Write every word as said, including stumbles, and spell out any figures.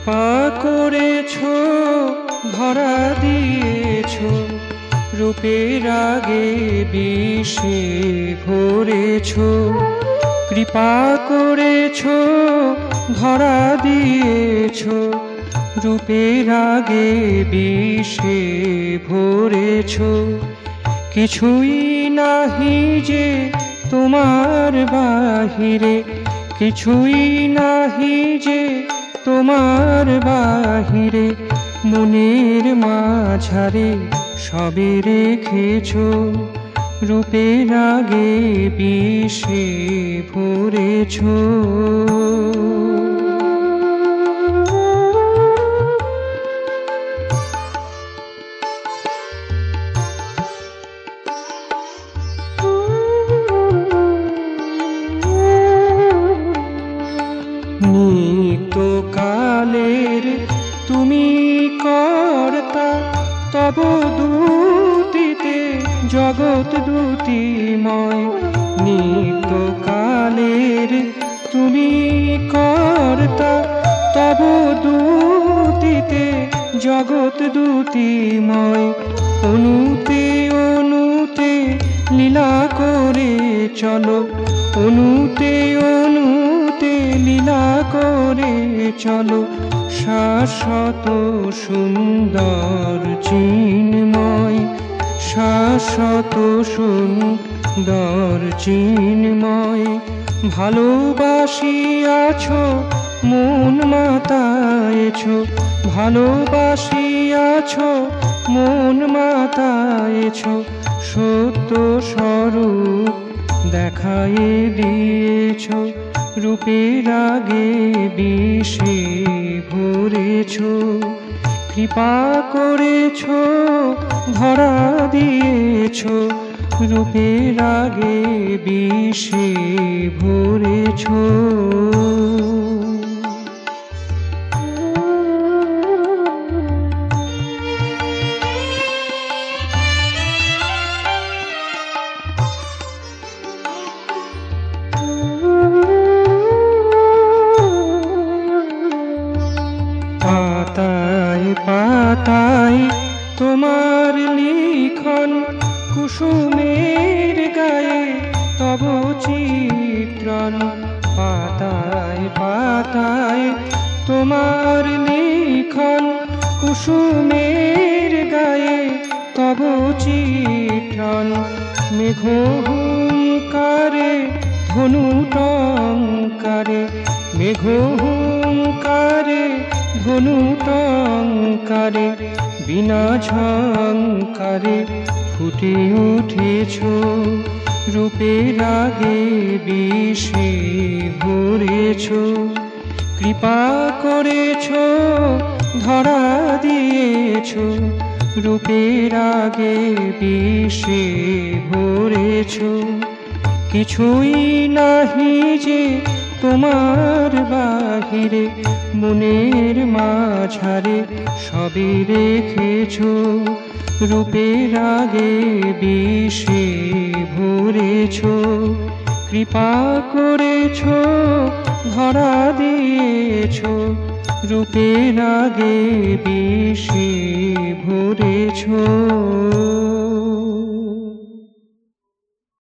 কৃপা করেছ ধরা দিয়েছ রূপের আগে বিষে ভরেছ কৃপা করেছ ধরা দিয়েছ রূপের আগে বিষে ভরেছ কিছুই নাহি যে তোমার বাহিরে কিছুই নাহি যে তোমার বাহিরে মনের মাঝারে সবে রেখেছ রূপের আগে বিষে ভরেছ নিত্যকালের তুমি কর্তা তব দূতিতে জগৎ দূতিময় নিত্যকালের তুমি কর্তা তব দূতিতে জগৎ দূতিময় অনুতে অনুতে লীলা করে চলো অনুতে অনুতে লীলা করে চলো শাশ্বত সুন্দর চিন্ময় শাশ্বত সুন্দর চিন্ময় ভালোবাসিয়াছ মন মাতায়েছ ভালোবাসিয়াছ মন মাতায়েছ সত্য স্বরূপ দেখায়ে দিয়েছ রূপের আগে বিষে ভরেছ কৃপা করেছ ধরা দিয়েছ রূপের আগে বিষে ভরেছ পাতায় পাতায় তোমার লিখন কুসুমের গায়ে তব চিত্রণ পাতায় পাতায় তোমার লিখন কুসুমের গায়ে তব চিত্রণ মেঘহুঙ্কারে ধনু টঙ্কারে মেঘহুঙ্কারে ধনু টঙ্কারে বিনা ঝঙ্কারে ফুটে উঠেছ রূপের আগে বিষে ভরেছ কৃপা করেছ ধরা দিয়েছ রূপের আগে বিষে ভরেছ কিছুই নাহি যে তোমার বাহিরে মনের মাঝারে সবে রেখেছ রূপের আগে বিষে ভরেছ কৃপা করেছ ধরা দিয়েছ রূপের আগে বিষে ভরেছ।